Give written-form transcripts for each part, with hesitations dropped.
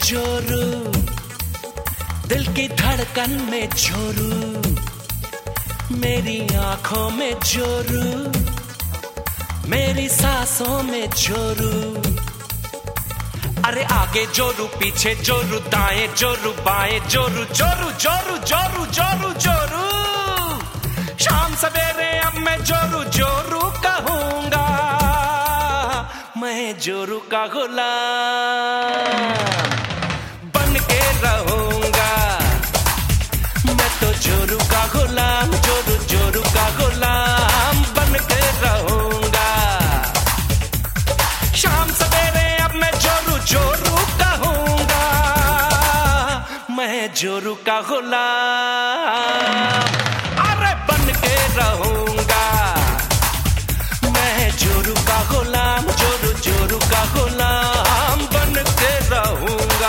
जोरू, दिल की धड़कन में जोरू, मेरी आंखों में जोरू, मेरी सांसों में जोरू। अरे आगे जोरू, पीछे जोरू, दाएं जोरू, बाएं जोरू, जोरू जोरू जोरू जोरू जोरू। शाम सवेरे अब मैं जोरू जोरू कहूंगा, मैं जोरू का गुलाम बन के रहूंगा। मैं तो जोरू का गुलाम, जोरू जोरू का गुलाम बन के रहूंगा। शाम सवेरे अब मैं जोरू जोरू कहूंगा, मैं जोरू का गुलाम अरे बन के रहूंगा। मैं जोरू का गुलाम, जोरू जोरू का गुलाम बन के रहूंगा।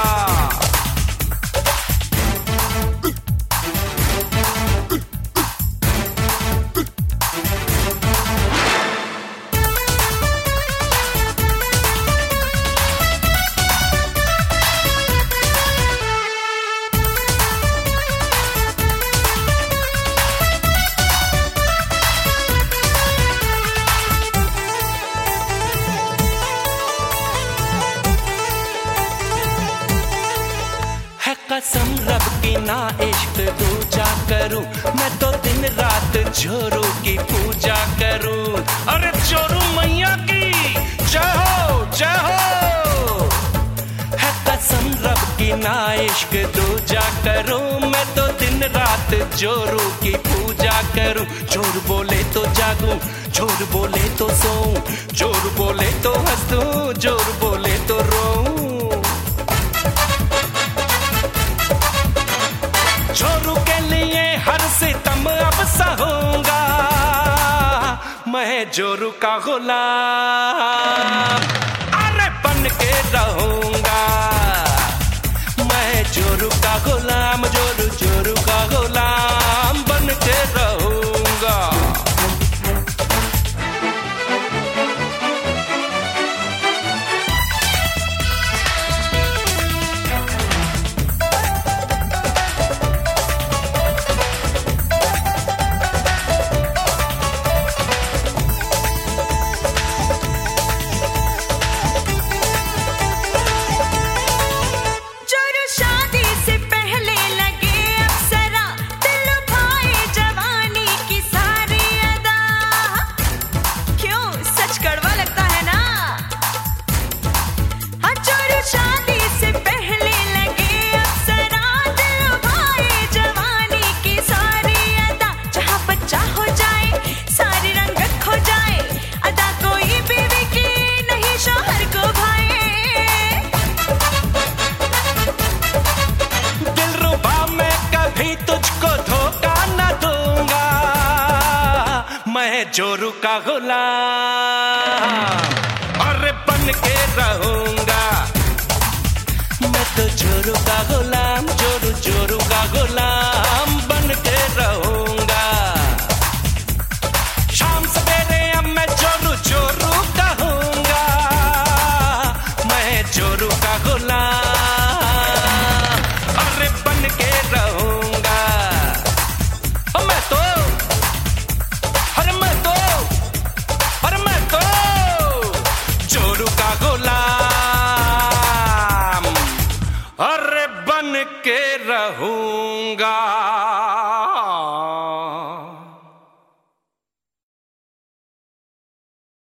कसम रब की ना इश्क दूजा करूं, मैं तो दिन रात जोरू की पूजा करूं। अरे जोरू मैया की जय हो जय हो। है कसम रब की ना इश्क दूजा करूं, मैं तो दिन रात जोरू की पूजा करूं। जोर बोले तो जागूं, जोर बोले तो सोऊं, जोर बोले तो हंसूं, जोर बोले तो रोऊं। जोरू के लिए हर सितम अब सहूंगा, मैं जोरू का गुलाम अरे बन के रहूंगा। मैं जोरू का गुलाम, जोरू जोरू का गुलाम बन के रहूंगा। मैं जोरू का गुलाम अरे बन के रहूंगा। मैं तो जोरू का गुलाम, जोरू जोरू का गुलाम बन के रहूंगा। शाम सवेरे अब मैं जोरू जोरू कहूंगा, मैं जोरू का गुलाम अरे बन के रहूंगा। मैं तो जोरू का गुलाम अरे बन के रहूंगा।